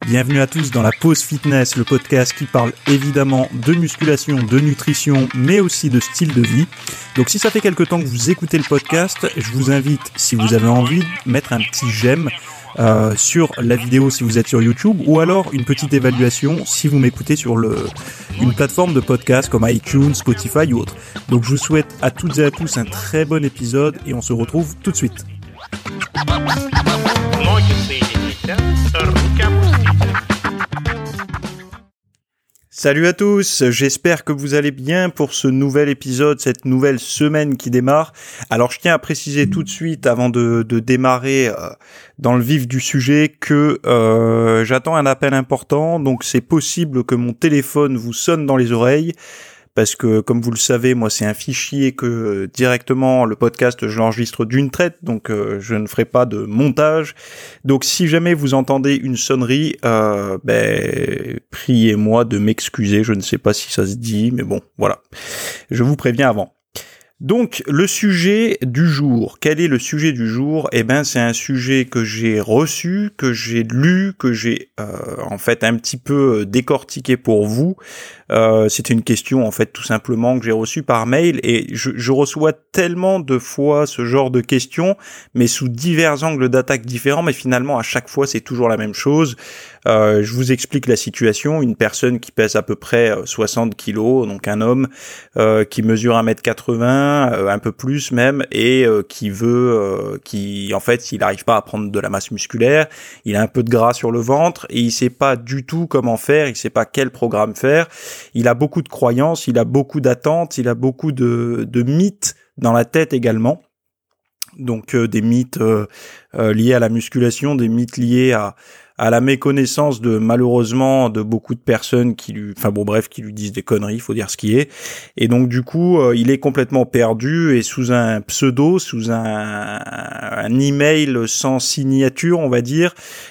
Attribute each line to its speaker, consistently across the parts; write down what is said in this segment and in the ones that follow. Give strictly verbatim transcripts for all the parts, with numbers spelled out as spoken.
Speaker 1: Bienvenue à tous dans la Pause Fitness, le podcast qui parle évidemment de musculation, de nutrition, mais aussi de style de vie. Donc si ça fait quelque temps que vous écoutez le podcast, je vous invite, si vous avez envie, de mettre un petit j'aime euh, sur la vidéo si vous êtes sur YouTube, ou alors une petite évaluation si vous m'écoutez sur le, une plateforme de podcast comme iTunes, Spotify ou autre. Donc je vous souhaite à toutes et à tous un très bon épisode et on se retrouve tout de suite. Salut à tous, j'espère que vous allez bien pour ce nouvel épisode, cette nouvelle semaine qui démarre. Alors je tiens à préciser tout de suite avant de, de démarrer euh, dans le vif du sujet que euh, j'attends un appel important, donc c'est possible que mon téléphone vous sonne dans les oreilles. Parce que, comme vous le savez, moi, c'est un fichier que euh, directement, le podcast, je l'enregistre d'une traite, donc euh, je ne ferai pas de montage. Donc, si jamais vous entendez une sonnerie, euh, ben, priez-moi de m'excuser. Je ne sais pas si ça se dit, mais bon, voilà. Je vous préviens avant. Donc, le sujet du jour. Quel est le sujet du jour ? Eh ben, c'est un sujet que j'ai reçu, que j'ai lu, que j'ai euh, en fait un petit peu décortiqué pour vous. Euh, c'était une question en fait tout simplement que j'ai reçue par mail et je, je reçois tellement de fois ce genre de questions, mais sous divers angles d'attaque différents. Mais finalement, à chaque fois, c'est toujours la même chose. Euh, je vous explique la situation. Une personne qui pèse à peu près soixante kilos, donc un homme euh, qui mesure un mètre quatre-vingts, euh, un peu plus même, et euh, qui veut, euh, qui en fait, il n'arrive pas à prendre de la masse musculaire, il a un peu de gras sur le ventre et il sait pas du tout comment faire, il sait pas quel programme faire. Il a beaucoup de croyances, il a beaucoup d'attentes, il a beaucoup de, de mythes dans la tête également. Donc euh, des mythes euh, euh, liés à la musculation, des mythes liés à à la méconnaissance de malheureusement de beaucoup de personnes qui lui, enfin bon bref, qui lui disent des conneries, il faut dire ce qui est. Et donc du coup, euh, il est complètement perdu et sous un pseudo, sous un, un email sans signature, on va dire,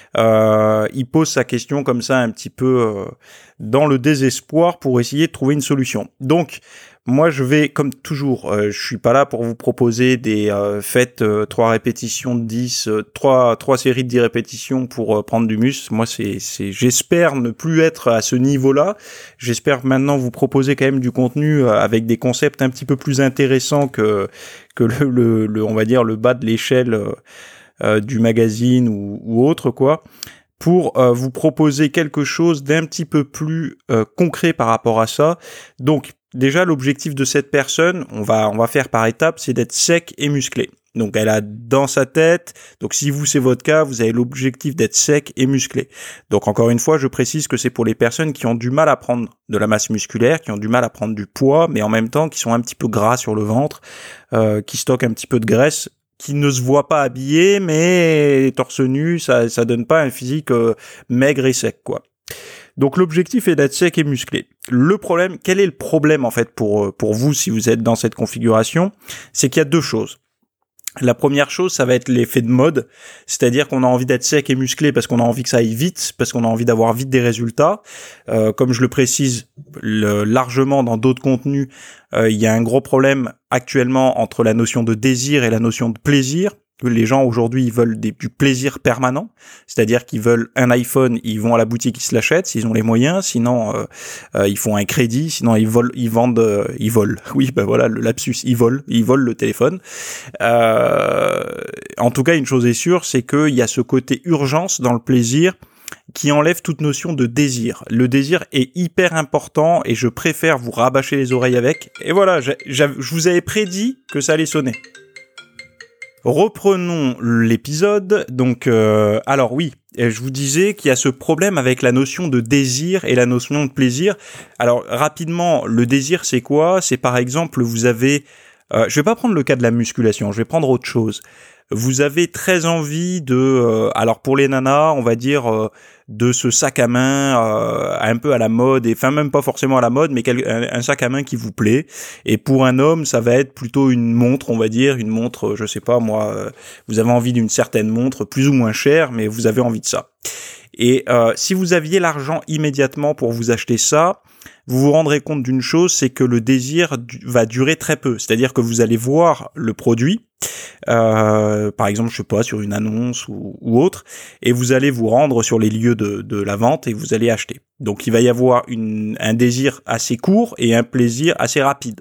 Speaker 1: euh, il pose sa question comme ça un petit peu euh, dans le désespoir pour essayer de trouver une solution. Donc moi, je vais, comme toujours, euh, je suis pas là pour vous proposer des euh, faites euh, trois répétitions de dix, euh, trois trois séries de dix répétitions pour euh, prendre du muscle. Moi, c'est c'est j'espère ne plus être à ce niveau-là. J'espère maintenant vous proposer quand même du contenu euh, avec des concepts un petit peu plus intéressants que que le le, le on va dire le bas de l'échelle euh, euh, du magazine ou ou autre quoi. Pour euh, vous proposer quelque chose d'un petit peu plus euh, concret par rapport à ça. Donc déjà l'objectif de cette personne, on va on va faire par étapes, c'est d'être sec et musclé. Donc elle a dans sa tête, donc si vous c'est votre cas, vous avez l'objectif d'être sec et musclé. Donc encore une fois, je précise que c'est pour les personnes qui ont du mal à prendre de la masse musculaire, qui ont du mal à prendre du poids, mais en même temps qui sont un petit peu gras sur le ventre, euh, qui stockent un petit peu de graisse, qui ne se voit pas habillé, mais torse nu, ça ça donne pas un physique euh, maigre et sec, quoi. Donc l'objectif est d'être sec et musclé. Le problème, quel est le problème en fait pour pour vous si vous êtes dans cette configuration ? C'est qu'il y a deux choses. La première chose, ça va être l'effet de mode, c'est-à-dire qu'on a envie d'être sec et musclé parce qu'on a envie que ça aille vite, parce qu'on a envie d'avoir vite des résultats. Euh, comme je le précise le, largement dans d'autres contenus, euh, il y a un gros problème actuellement entre la notion de désir et la notion de plaisir. Les gens aujourd'hui, ils veulent des, du plaisir permanent, c'est-à-dire qu'ils veulent un iPhone, ils vont à la boutique, ils se l'achètent s'ils ont les moyens, sinon euh, euh, ils font un crédit, sinon ils volent, ils vendent, euh, ils volent. Oui, ben voilà le lapsus, ils volent, ils volent le téléphone. Euh, en tout cas, une chose est sûre, c'est qu'il y a ce côté urgence dans le plaisir qui enlève toute notion de désir. Le désir est hyper important et je préfère vous rabâcher les oreilles avec. Et voilà, j'ai, j'ai, je vous avais prédit que ça allait sonner. Reprenons l'épisode. Donc, euh, alors oui, je vous disais qu'il y a ce problème avec la notion de désir et la notion de plaisir. Alors, rapidement, le désir, c'est quoi ? C'est par exemple, vous avez... Euh, je vais pas prendre le cas de la musculation, je vais prendre autre chose. Vous avez très envie de... Euh, alors, pour les nanas, on va dire... Euh, de ce sac à main euh, un peu à la mode, et enfin même pas forcément à la mode, mais quel, un, un sac à main qui vous plaît. Et pour un homme, ça va être plutôt une montre, on va dire, une montre, je sais pas moi, euh, vous avez envie d'une certaine montre, plus ou moins chère, mais vous avez envie de ça. Et euh, si vous aviez l'argent immédiatement pour vous acheter ça, vous vous rendrez compte d'une chose, c'est que le désir du- va durer très peu. C'est-à-dire que vous allez voir le produit, euh, par exemple, je sais pas, sur une annonce ou, ou autre, et vous allez vous rendre sur les lieux de, de la vente et vous allez acheter. Donc il va y avoir une, un désir assez court et un plaisir assez rapide.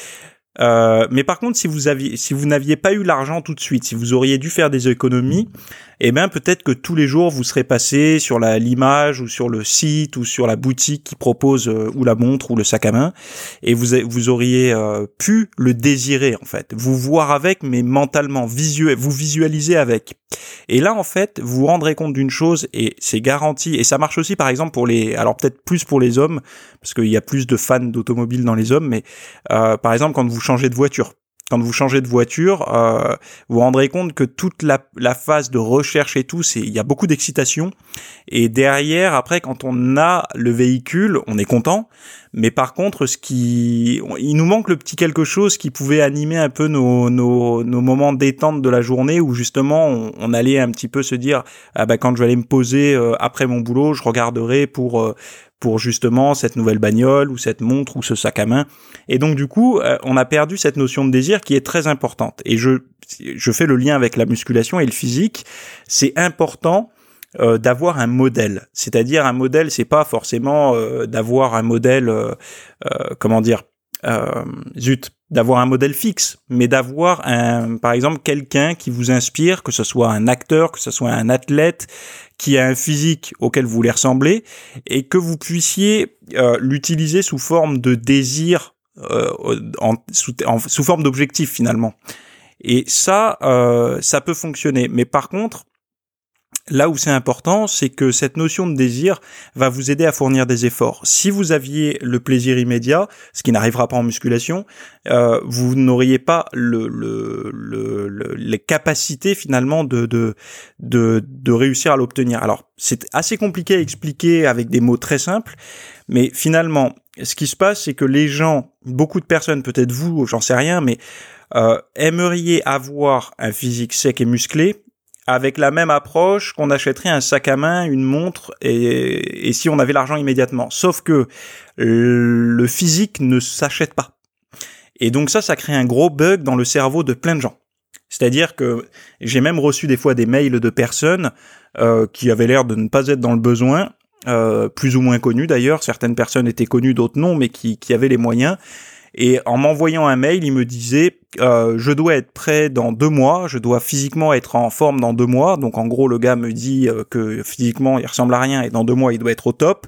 Speaker 1: Euh, mais par contre, si vous aviez, si vous n'aviez pas eu l'argent tout de suite, si vous auriez dû faire des économies, eh ben peut-être que tous les jours vous serez passé sur la l'image ou sur le site ou sur la boutique qui propose euh, ou la montre ou le sac à main, et vous vous auriez euh, pu le désirer en fait, vous voir avec, mais mentalement visuel, vous visualiser avec. Et là en fait, vous vous rendrez compte d'une chose, et c'est garanti, et ça marche aussi par exemple pour les, alors peut-être plus pour les hommes parce qu'il y a plus de fans d'automobiles dans les hommes, mais euh, par exemple quand vous changez de voiture. Quand vous changez de voiture, euh, vous vous rendrez compte que toute la, la phase de recherche et tout, c'est, il y a beaucoup d'excitation. Et derrière, après, quand on a le véhicule, on est content. Mais par contre, ce qui, il nous manque le petit quelque chose qui pouvait animer un peu nos, nos, nos moments de détente de la journée, où justement, on, on allait un petit peu se dire, ah bah quand je vais aller me poser euh, après mon boulot, je regarderai pour euh, pour justement cette nouvelle bagnole ou cette montre ou ce sac à main. Et donc du coup, euh, on a perdu cette notion de désir qui est très importante. Et je je fais le lien avec la musculation et le physique. C'est important euh, d'avoir un modèle. C'est-à-dire un modèle, c'est pas forcément euh, d'avoir un modèle, euh, euh, comment dire, euh, zut, d'avoir un modèle fixe, mais d'avoir un, par exemple, quelqu'un qui vous inspire, que ce soit un acteur, que ce soit un athlète, qui a un physique auquel vous voulez ressembler, et que vous puissiez euh, l'utiliser sous forme de désir, euh, en, sous, en, sous forme d'objectif finalement. Et ça, euh, ça peut fonctionner. Mais par contre, là où c'est important, c'est que cette notion de désir va vous aider à fournir des efforts. Si vous aviez le plaisir immédiat, ce qui n'arrivera pas en musculation, euh, vous n'auriez pas le, le, le, le, les capacités finalement de, de, de, de réussir à l'obtenir. Alors, c'est assez compliqué à expliquer avec des mots très simples, mais finalement, ce qui se passe, c'est que les gens, beaucoup de personnes, peut-être vous, j'en sais rien, mais euh, aimeriez avoir un physique sec et musclé, avec la même approche qu'on achèterait un sac à main, une montre, et, et si on avait l'argent immédiatement. Sauf que le physique ne s'achète pas. Et donc ça, ça crée un gros bug dans le cerveau de plein de gens. C'est-à-dire que j'ai même reçu des fois des mails de personnes euh, qui avaient l'air de ne pas être dans le besoin, euh, plus ou moins connues d'ailleurs. Certaines personnes étaient connues, d'autres non, mais qui, qui avaient les moyens. Et en m'envoyant un mail, il me disait euh, je dois être prêt dans deux mois, je dois physiquement être en forme dans deux mois. Donc en gros, le gars me dit euh, que physiquement, il ressemble à rien et dans deux mois, il doit être au top.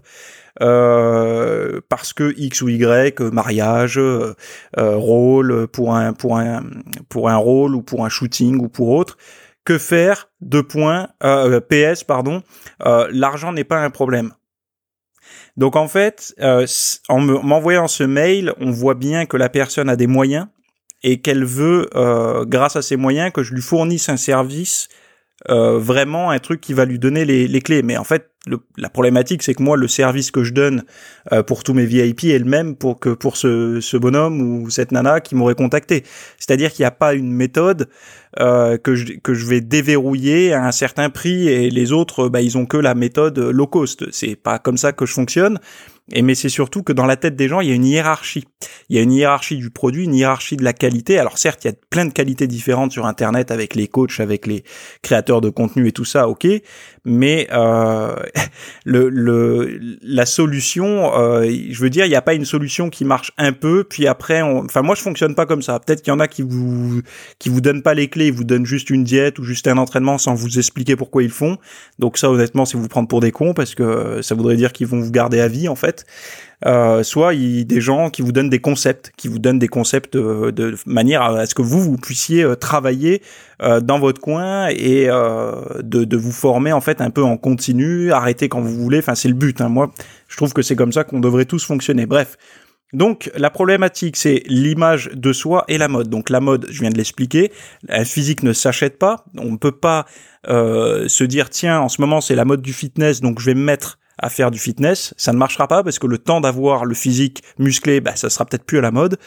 Speaker 1: Euh, parce que X ou Y, mariage, euh, euh, rôle pour un pour un pour un rôle ou pour un shooting ou pour autre. Que faire? Deux points. Euh, P S, pardon. Euh, l'argent n'est pas un problème. Donc en fait, euh, en me, m'envoyant ce mail, on voit bien que la personne a des moyens et qu'elle veut, euh, grâce à ces moyens, que je lui fournisse un service, euh, vraiment un truc qui va lui donner les, les clés. Mais en fait, le, la problématique, c'est que moi, le service que je donne euh, pour tous mes V I P est le même pour que pour ce, ce bonhomme ou cette nana qui m'aurait contacté. C'est-à-dire qu'il n'y a pas une méthode euh, que je que je vais déverrouiller à un certain prix et les autres, bah, ils ont que la méthode low cost. C'est pas comme ça que je fonctionne. Et mais c'est surtout que dans la tête des gens, il y a une hiérarchie. Il y a une hiérarchie du produit, une hiérarchie de la qualité. Alors certes, il y a plein de qualités différentes sur Internet avec les coachs, avec les créateurs de contenu et tout ça, ok. Mais euh, le, le, la solution, euh, je veux dire, il n'y a pas une solution qui marche un peu, puis après, on... enfin moi je fonctionne pas comme ça. Peut-être qu'il y en a qui vous qui vous donnent pas les clés, ils vous donnent juste une diète ou juste un entraînement sans vous expliquer pourquoi ils font. Donc ça, honnêtement, c'est vous prendre pour des cons parce que ça voudrait dire qu'ils vont vous garder à vie en fait. Euh, soit il y a des gens qui vous donnent des concepts, qui vous donnent des concepts de, de manière à ce que vous vous puissiez euh, travailler euh, dans votre coin et euh, de, de vous former en fait un peu en continu, arrêter quand vous voulez. Enfin, c'est le but. Hein. Moi, je trouve que c'est comme ça qu'on devrait tous fonctionner. Bref. Donc, la problématique, c'est l'image de soi et la mode. Donc, la mode, je viens de l'expliquer. Un physique ne s'achète pas. On ne peut pas euh, se dire, tiens, en ce moment, c'est la mode du fitness, donc je vais me mettre à faire du fitness. Ça ne marchera pas parce que le temps d'avoir le physique musclé, bah, ça sera peut-être plus à la mode.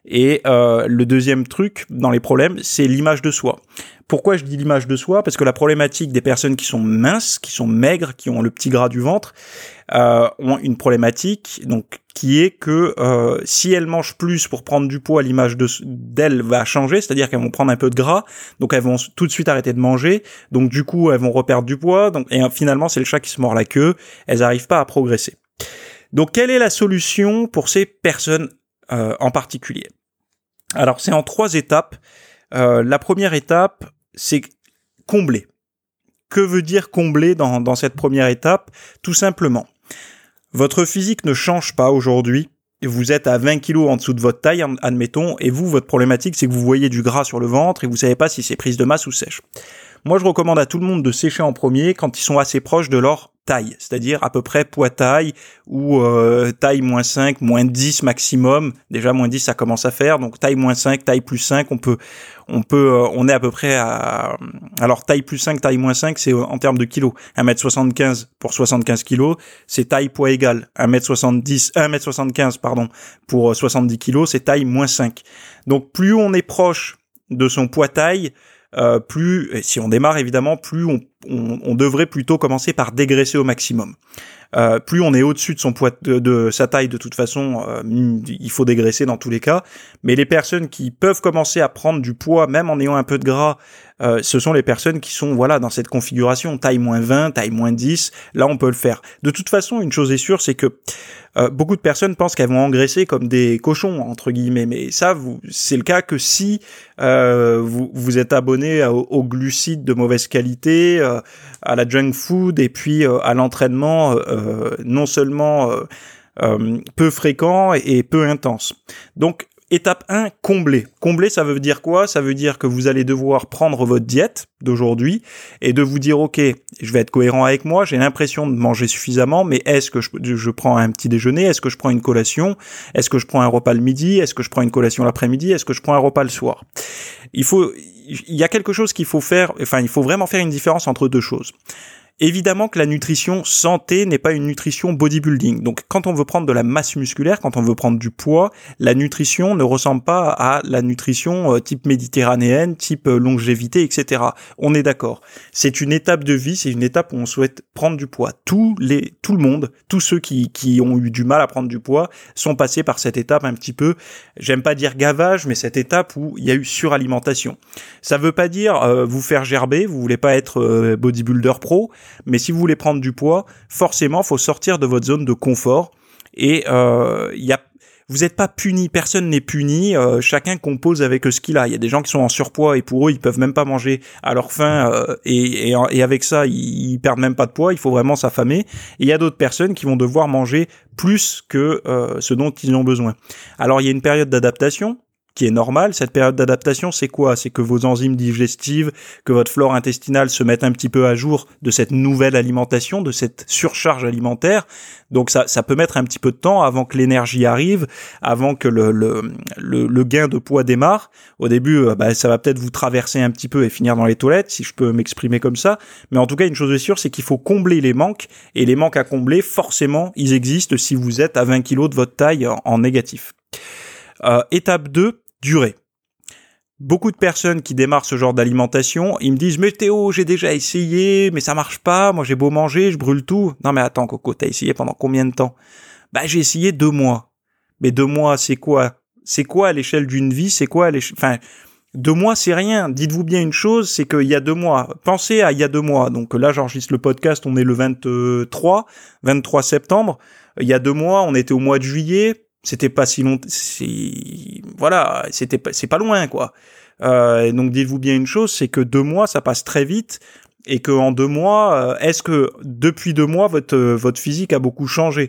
Speaker 1: Et euh, le deuxième truc dans les problèmes, c'est l'image de soi. Pourquoi je dis l'image de soi ? Parce que la problématique des personnes qui sont minces, qui sont maigres, qui ont le petit gras du ventre, euh, ont une problématique donc qui est que euh, si elles mangent plus pour prendre du poids, l'image de, d'elles va changer, c'est-à-dire qu'elles vont prendre un peu de gras, donc elles vont tout de suite arrêter de manger, donc du coup elles vont reperdre du poids, donc, et finalement c'est le chat qui se mord la queue, elles n'arrivent pas à progresser. Donc quelle est la solution pour ces personnes euh, en particulier ? Alors c'est en trois étapes. Euh, la première étape, c'est combler. Que veut dire combler dans, dans cette première étape ? Tout simplement, votre physique ne change pas aujourd'hui. Vous êtes à vingt kilos en dessous de votre taille, admettons, et vous, votre problématique, c'est que vous voyez du gras sur le ventre et vous savez pas si c'est prise de masse ou sèche. Moi, je recommande à tout le monde de sécher en premier quand ils sont assez proches de leur taille, c'est-à-dire à peu près poids-taille ou euh, taille moins cinq, moins dix maximum. Déjà, moins dix, ça commence à faire. Donc, taille moins cinq, taille plus cinq, on peut, on peut, euh, on est à peu près à... Alors, taille plus cinq, taille moins cinq, c'est en termes de kilos. un mètre soixante-quinze pour soixante-quinze kilos, c'est taille poids égal. un mètre soixante-dix, un mètre soixante-quinze, pardon, pour soixante-dix kilos, c'est taille moins cinq. Donc, plus on est proche de son poids-taille, Euh, plus, si on démarre évidemment, plus on, on, on devrait plutôt commencer par dégraisser au maximum. Euh, plus on est au-dessus de son poids, de, de sa taille de toute façon, euh, il faut dégraisser dans tous les cas. Mais les personnes qui peuvent commencer à prendre du poids, même en ayant un peu de gras, euh, ce sont les personnes qui sont voilà dans cette configuration taille moins vingt, taille moins dix. Là, on peut le faire. De toute façon, une chose est sûre, c'est que euh, beaucoup de personnes pensent qu'elles vont engraisser comme des cochons entre guillemets. Mais ça, vous, c'est le cas que si euh, vous vous êtes abonné aux, aux glucides de mauvaise qualité, euh, à la junk food et puis euh, à l'entraînement euh, non seulement euh, euh, peu fréquent et peu intense. Donc étape un, combler. Combler, ça veut dire quoi ? Ça veut dire que vous allez devoir prendre votre diète d'aujourd'hui et de vous dire, ok, je vais être cohérent avec moi, j'ai l'impression de manger suffisamment, mais est-ce que je, je prends un petit déjeuner ? Est-ce que je prends une collation ? Est-ce que je prends un repas le midi ? Est-ce que je prends une collation l'après-midi ? Est-ce que je prends un repas le soir ? Il faut, il y a quelque chose qu'il faut faire, enfin, il faut vraiment faire une différence entre deux choses. Évidemment que la nutrition santé n'est pas une nutrition bodybuilding. Donc, quand on veut prendre de la masse musculaire, quand on veut prendre du poids, la nutrition ne ressemble pas à la nutrition euh, type méditerranéenne, type euh, longévité, et cetera. On est d'accord. C'est une étape de vie, c'est une étape où on souhaite prendre du poids. Tous les, tout le monde, tous ceux qui, qui ont eu du mal à prendre du poids sont passés par cette étape un petit peu, j'aime pas dire gavage, mais cette étape où il y a eu suralimentation. Ça veut pas dire euh, vous faire gerber, vous voulez pas être euh, bodybuilder pro, mais si vous voulez prendre du poids, forcément, faut sortir de votre zone de confort. Et euh, y a, vous n'êtes pas puni, personne n'est puni. Euh, chacun compose avec ce qu'il a. Il y a des gens qui sont en surpoids et pour eux, ils peuvent même pas manger à leur faim euh, et, et, et avec ça, ils, ils perdent même pas de poids. Il faut vraiment s'affamer. Et il y a d'autres personnes qui vont devoir manger plus que euh, ce dont ils ont besoin. Alors, il y a une période d'adaptation qui est normal. Cette période d'adaptation, c'est quoi ? C'est que vos enzymes digestives, que votre flore intestinale se mettent un petit peu à jour de cette nouvelle alimentation, de cette surcharge alimentaire. Donc ça, ça peut mettre un petit peu de temps avant que l'énergie arrive, avant que le, le, le, le gain de poids démarre. Au début, bah, ça va peut-être vous traverser un petit peu et finir dans les toilettes, si je peux m'exprimer comme ça. Mais en tout cas, une chose est sûre, c'est qu'il faut combler les manques. Et les manques à combler, forcément, ils existent si vous êtes à vingt kilos de votre taille en, en négatif. Euh, étape deux, durée. Beaucoup de personnes qui démarrent ce genre d'alimentation, ils me disent « Mais Théo, j'ai déjà essayé, mais ça marche pas, moi j'ai beau manger, je brûle tout. » Non mais attends Coco, t'as essayé pendant combien de temps ? Bah j'ai essayé deux mois. Mais deux mois, c'est quoi ? C'est quoi à l'échelle d'une vie ? C'est quoi à l'échelle... Enfin, deux mois, c'est rien. Dites-vous bien une chose, c'est qu'il y a deux mois. Pensez à il y a deux mois. Donc là, j'enregistre le podcast, on est le vingt-trois septembre. Il y a deux mois, on était au mois de juillet. C'était pas si long, c'est, voilà, c'était pas, c'est pas loin, quoi. Euh, donc, dites-vous bien une chose, c'est que deux mois, ça passe très vite, et que en deux mois, est-ce que depuis deux mois, votre, votre physique a beaucoup changé?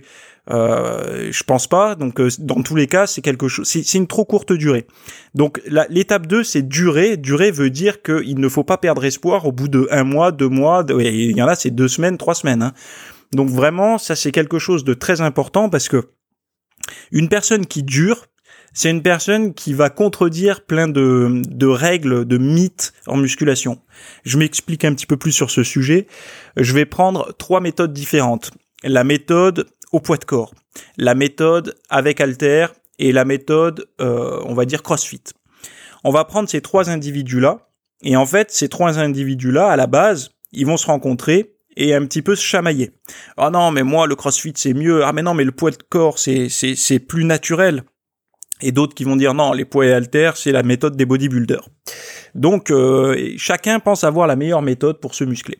Speaker 1: Euh, je pense pas. Donc, dans tous les cas, c'est quelque chose, c'est, c'est une trop courte durée. Donc, la, l'étape deux, c'est durer. Durer veut dire qu'il ne faut pas perdre espoir au bout de un mois, deux mois, de, il y en a, c'est deux semaines, trois semaines, hein. Donc, vraiment, ça, c'est quelque chose de très important parce que une personne qui dure, c'est une personne qui va contredire plein de, de règles, de mythes en musculation. Je m'explique un petit peu plus sur ce sujet. Je vais prendre trois méthodes différentes. La méthode au poids de corps, la méthode avec haltère et la méthode, euh, on va dire CrossFit. On va prendre ces trois individus-là, et en fait, ces trois individus-là, à la base, ils vont se rencontrer et un petit peu se chamailler. Ah non, mais moi, le CrossFit, c'est mieux. Ah mais non, mais le poids de corps, c'est, c'est, c'est plus naturel. Et d'autres qui vont dire non, les poids et haltères, c'est la méthode des bodybuilders. Donc, euh, chacun pense avoir la meilleure méthode pour se muscler.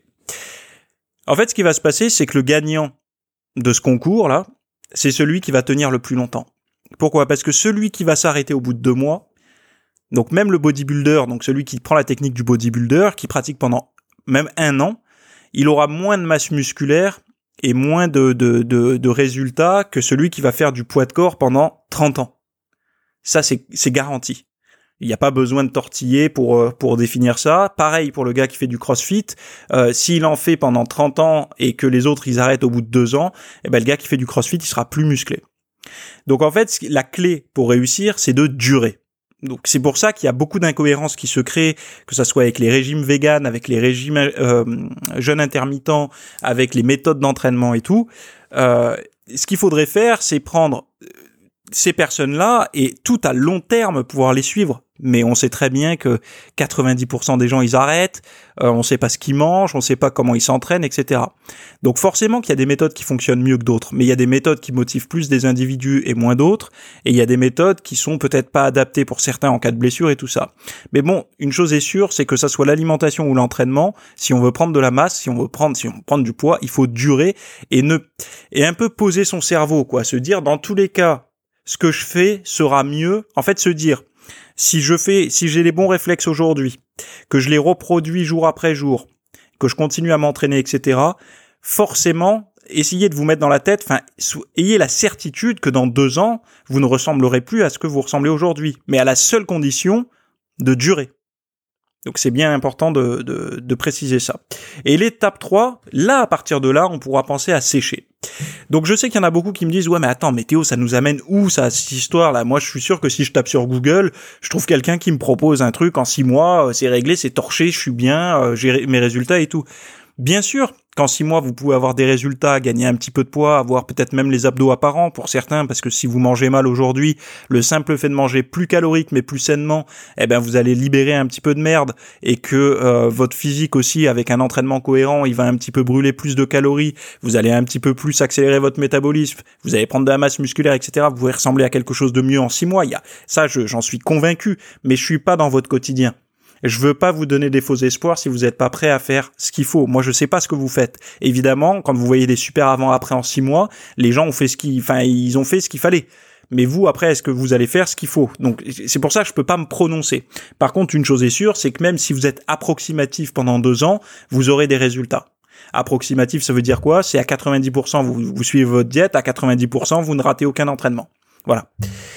Speaker 1: En fait, ce qui va se passer, c'est que le gagnant de ce concours-là, c'est celui qui va tenir le plus longtemps. Pourquoi ? Parce que celui qui va s'arrêter au bout de deux mois, donc même le bodybuilder, donc celui qui prend la technique du bodybuilder, qui pratique pendant même un an, il aura moins de masse musculaire et moins de, de, de, de résultats que celui qui va faire du poids de corps pendant trente ans. Ça, c'est, c'est garanti. Il n'y a pas besoin de tortiller pour, pour définir ça. Pareil pour le gars qui fait du CrossFit. Euh, s'il en fait pendant trente ans et que les autres, ils arrêtent au bout de deux ans, eh ben, le gars qui fait du CrossFit, il sera plus musclé. Donc, en fait, la clé pour réussir, c'est de durer. Donc c'est pour ça qu'il y a beaucoup d'incohérences qui se créent, que ça soit avec les régimes véganes, avec les régimes euh, jeûne intermittent, avec les méthodes d'entraînement et tout. Euh, ce qu'il faudrait faire, c'est prendre ces personnes-là et tout à long terme pouvoir les suivre. Mais on sait très bien que quatre-vingt-dix pour cent des gens, ils arrêtent, euh, on sait pas ce qu'ils mangent, on sait pas comment ils s'entraînent, et cetera. Donc forcément qu'il y a des méthodes qui fonctionnent mieux que d'autres, mais il y a des méthodes qui motivent plus des individus et moins d'autres, et il y a des méthodes qui sont peut-être pas adaptées pour certains en cas de blessure et tout ça. Mais bon, une chose est sûre, c'est que ça soit l'alimentation ou l'entraînement, si on veut prendre de la masse, si on veut prendre, si on veut prendre du poids, il faut durer et ne, et un peu poser son cerveau, quoi, se dire dans tous les cas, ce que je fais sera mieux, en fait se dire, si je fais, si j'ai les bons réflexes aujourd'hui, que je les reproduis jour après jour, que je continue à m'entraîner, et cetera, forcément, essayez de vous mettre dans la tête, enfin, ayez la certitude que dans deux ans, vous ne ressemblerez plus à ce que vous ressemblez aujourd'hui, mais à la seule condition de durer. Donc c'est bien important de, de, de préciser ça. Et l'étape trois, là, à partir de là, on pourra penser à sécher. Donc je sais qu'il y en a beaucoup qui me disent « Ouais, mais attends, mais Théo, ça nous amène où, ça, cette histoire-là ?» Moi, je suis sûr que si je tape sur Google, je trouve quelqu'un qui me propose un truc en six mois, c'est réglé, c'est torché, je suis bien, j'ai mes résultats et tout. Bien sûr qu'en six mois, vous pouvez avoir des résultats, gagner un petit peu de poids, avoir peut-être même les abdos apparents pour certains, parce que si vous mangez mal aujourd'hui, le simple fait de manger plus calorique mais plus sainement, eh ben vous allez libérer un petit peu de merde et que euh, votre physique aussi, avec un entraînement cohérent, il va un petit peu brûler plus de calories, vous allez un petit peu plus accélérer votre métabolisme, vous allez prendre de la masse musculaire, et cetera. Vous pouvez ressembler à quelque chose de mieux en six mois. Il y a ça, je, j'en suis convaincu, mais je suis pas dans votre quotidien. Je veux pas vous donner des faux espoirs si vous n'êtes pas prêt à faire ce qu'il faut. Moi, je sais pas ce que vous faites. Évidemment, quand vous voyez des super avant-après en six mois, les gens ont fait ce qu'ils, enfin, ils ont fait ce qu'il fallait. Mais vous, après, est-ce que vous allez faire ce qu'il faut ? Donc, c'est pour ça que je peux pas me prononcer. Par contre, une chose est sûre, c'est que même si vous êtes approximatif pendant deux ans, vous aurez des résultats. Approximatif, ça veut dire quoi ? C'est à quatre-vingt-dix pour cent, vous, vous suivez votre diète, à quatre-vingt-dix pour cent, vous ne ratez aucun entraînement. Voilà.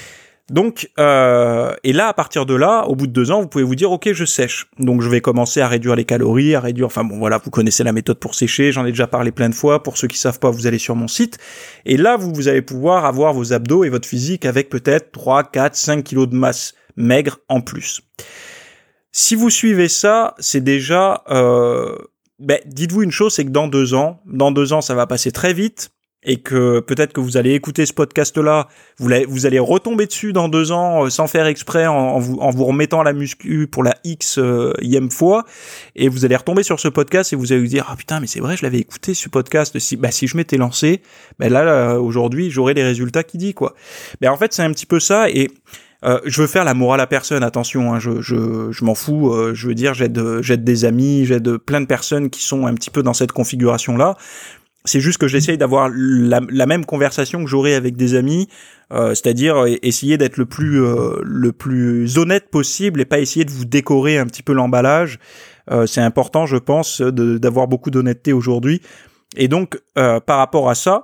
Speaker 1: Donc, euh, et là, à partir de là, au bout de deux ans, vous pouvez vous dire, ok, je sèche. Donc, je vais commencer à réduire les calories, à réduire, enfin bon, voilà, vous connaissez la méthode pour sécher, j'en ai déjà parlé plein de fois. Pour ceux qui savent pas, vous allez sur mon site. Et là, vous, vous allez pouvoir avoir vos abdos et votre physique avec peut-être trois, quatre, cinq kilos de masse maigre en plus. Si vous suivez ça, c'est déjà, euh, ben, dites-vous une chose, c'est que dans deux ans, dans deux ans, ça va passer très vite. Et que peut-être que vous allez écouter ce podcast-là, vous, vous allez retomber dessus dans deux ans euh, sans faire exprès en, en, vous, en vous remettant à la muscu pour la X-ième fois, et vous allez retomber sur ce podcast et vous allez vous dire « Ah putain, mais c'est vrai, je l'avais écouté ce podcast, si, bah, si je m'étais lancé, bah, là, là aujourd'hui, j'aurais les résultats qu'il dit, quoi. » Ben en fait, c'est un petit peu ça, et Euh, je veux faire la morale à personne, attention, hein, je, je, je m'en fous, euh, je veux dire, j'aide, j'aide des amis, j'aide plein de personnes qui sont un petit peu dans cette configuration-là. C'est juste que j'essaye d'avoir la, la même conversation que j'aurais avec des amis, euh, c'est-à-dire essayer d'être le plus euh, le plus honnête possible et pas essayer de vous décorer un petit peu l'emballage. Euh, c'est important, je pense, de, d'avoir beaucoup d'honnêteté aujourd'hui. Et donc, euh, par rapport à ça,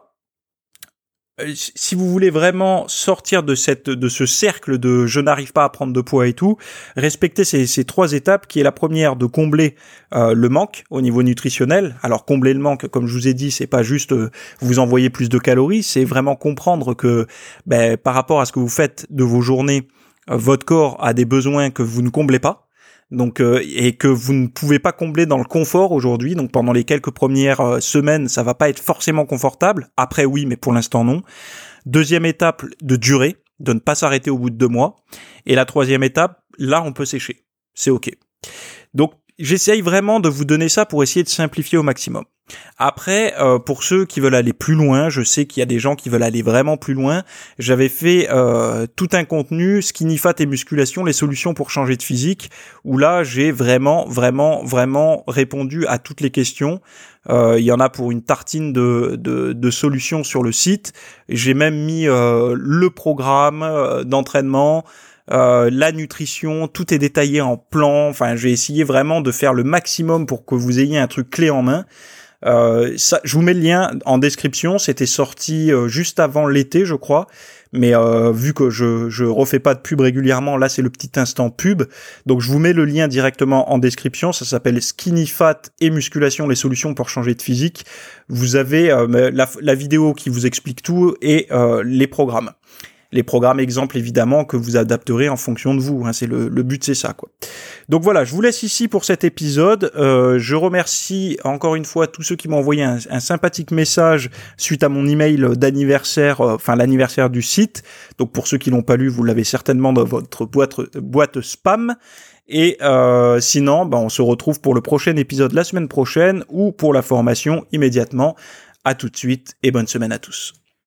Speaker 1: si vous voulez vraiment sortir de cette de ce cercle de je n'arrive pas à prendre de poids et tout, respectez ces, ces trois étapes, qui est la première de combler euh, le manque au niveau nutritionnel. Alors combler le manque, comme je vous ai dit, c'est pas juste euh, vous envoyer plus de calories, c'est vraiment comprendre que ben, par rapport à ce que vous faites de vos journées, euh, votre corps a des besoins que vous ne comblez pas. Donc euh, et que vous ne pouvez pas combler dans le confort aujourd'hui. Donc pendant les quelques premières euh, semaines, ça va pas être forcément confortable. Après oui, mais pour l'instant non. Deuxième étape, de durée. de ne pas s'arrêter au bout de deux mois. Et la troisième étape, là, on peut sécher. C'est OK. Donc, j'essaye vraiment de vous donner ça pour essayer de simplifier au maximum. Après, euh, pour ceux qui veulent aller plus loin, je sais qu'il y a des gens qui veulent aller vraiment plus loin. J'avais fait euh, tout un contenu, skinny fat et musculation, les solutions pour changer de physique, où là, j'ai vraiment, vraiment, vraiment répondu à toutes les questions. Euh, il y en a pour une tartine de, de, de solutions sur le site. J'ai même mis euh, le programme euh, d'entraînement, Euh, la nutrition, tout est détaillé en plan. Enfin, j'ai essayé vraiment de faire le maximum pour que vous ayez un truc clé en main. Euh, ça, je vous mets le lien en description. C'était sorti euh, juste avant l'été, je crois. Mais euh, vu que je je refais pas de pub régulièrement, là c'est le petit instant pub. Donc je vous mets le lien directement en description. Ça s'appelle Skinny Fat et Musculation, les solutions pour changer de physique. Vous avez euh, la, la vidéo qui vous explique tout et euh, les programmes. Les programmes exemples, évidemment, que vous adapterez en fonction de vous. Hein, c'est le, le but, c'est ça, quoi. Donc voilà, je vous laisse ici pour cet épisode. Euh, je remercie encore une fois tous ceux qui m'ont envoyé un, un sympathique message suite à mon email d'anniversaire, euh, enfin l'anniversaire du site. Donc pour ceux qui l'ont pas lu, vous l'avez certainement dans votre boîte, boîte spam. Et euh, sinon, bah, on se retrouve pour le prochain épisode la semaine prochaine ou pour la formation immédiatement. À tout de suite et bonne semaine à tous.